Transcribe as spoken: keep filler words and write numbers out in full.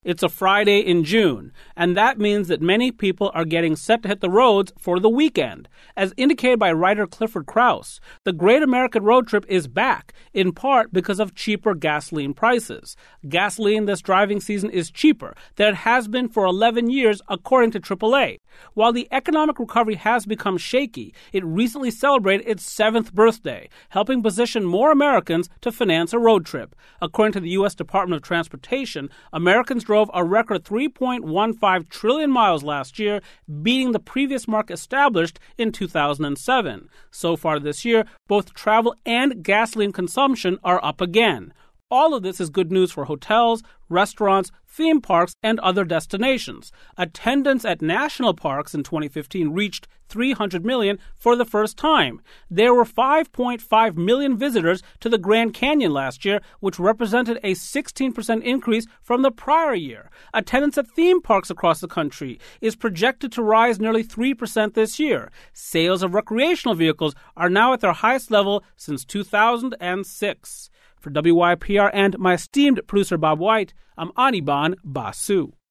It's a Friday in June, and that means that many people are getting set to hit the roads for the weekend. As indicated by writer Clifford Krauss, the Great American Road Trip is back, in part because of cheaper gasoline prices. Gasoline this driving season is cheaper than it has been for eleven years, according to triple A. While the economic recovery has become shaky, it recently celebrated its seventh birthday, helping position more Americans to finance a road trip. According to the U S Department of Transportation, Americans drove a record three point one five trillion miles last year, beating the previous mark established in two thousand seven. So far this year, both travel and gasoline consumption are up again. All of this is good news for hotels, restaurants, theme parks, and other destinations. Attendance at national parks in twenty fifteen reached three hundred million for the first time. There were five point five million visitors to the Grand Canyon last year, which represented a sixteen percent increase from the prior year. Attendance at theme parks across the country is projected to rise nearly three percent this year. Sales of recreational vehicles are now at their highest level since two thousand six. For W Y P R and my esteemed producer Bob White, I'm Anirban Basu.